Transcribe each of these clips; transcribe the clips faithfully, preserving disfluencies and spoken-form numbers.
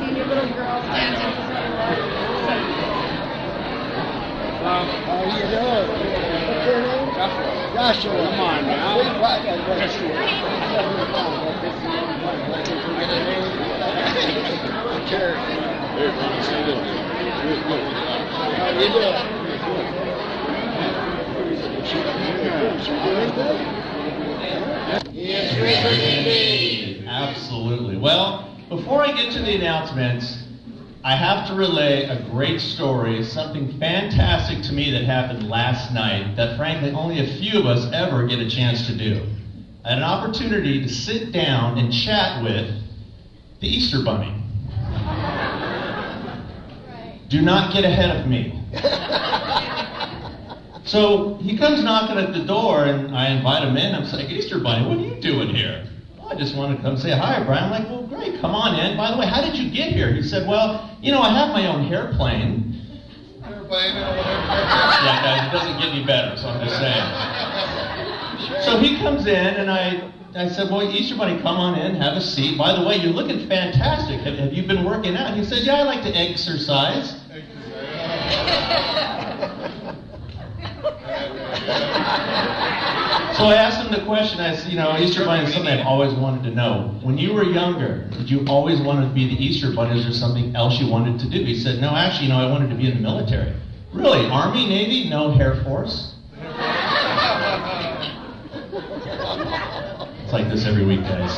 your little girl dancing for How you doing? What's your name? Joshua. Joshua. Come on now. Joshua. Sure. Hey, Ronnie, see this. How you doing? Yes, absolutely. Well, before I get to the announcements, I have to relay a great story, something fantastic to me that happened last night that frankly only a few of us ever get a chance to do. I had an opportunity to sit down and chat with the Easter Bunny. Do not get ahead of me. So he comes knocking at the door, and I invite him in. I'm like, Easter Bunny, what are you doing here? Oh, I just wanted to come say hi, Brian. I'm like, well, great, come on in. By the way, how did you get here? He said, well, you know, I have my own airplane. Airplane? Yeah, guys, it doesn't get any better, so I'm just saying. So he comes in, and I, I said, well, Easter Bunny, come on in, have a seat. By the way, you're looking fantastic. Have, have you been working out? He said, yeah, I like to exercise. So I asked him the question, I said, you know, Easter Bunny is something I've always wanted to know. When you were younger, did you always want to be the Easter Bunny, or is there something else you wanted to do? He said, no, actually, you know, I wanted to be in the military. Really? Army, Navy, no Air Force? It's like this every week, guys.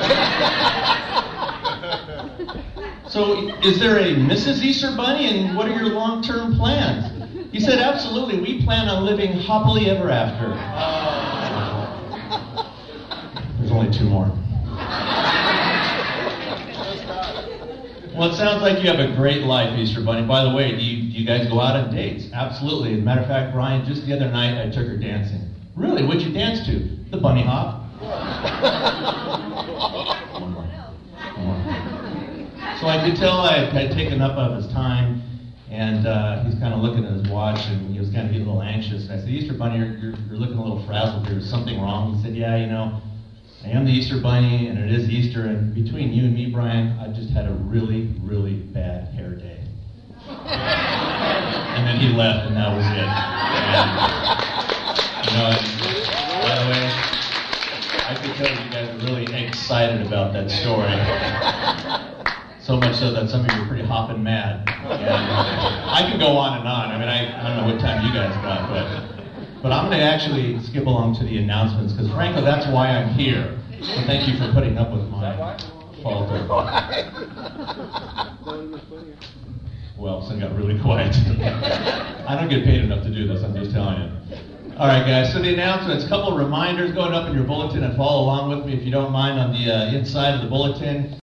So is there a Missus Easter Bunny, and what are your long-term plans? He said, absolutely, we plan on living happily ever after. There's only two more. Well, it sounds like you have a great life, Easter Bunny. By the way, do you, do you guys go out on dates? Absolutely. As a matter of fact, Brian, just the other night, I took her dancing. Really? What'd you dance to? The bunny hop? One more. One more. So I could tell I had taken up of his time. And uh, he's kind of looking at his watch, and he was kind of getting a little anxious. And I said, Easter Bunny, you're, you're, you're looking a little frazzled here. Is something wrong? He said, yeah, you know, I am the Easter Bunny, and it is Easter. And between you and me, Brian, I just had a really, really bad hair day. And then he left, and that was it. And, you know, by the way, I could tell you guys are really excited about that story. So much so that some of you are pretty hopping mad. And I could go on and on. I mean, I, I don't know what time you guys got, but but I'm going to actually skip along to the announcements, because frankly, that's why I'm here. So thank you for putting up with my falter. Well, so it got really quiet. I don't get paid enough to do this, I'm just telling you. All right, guys, so the announcements, a couple of reminders going up in your bulletin, and follow along with me if you don't mind on the uh, inside of the bulletin.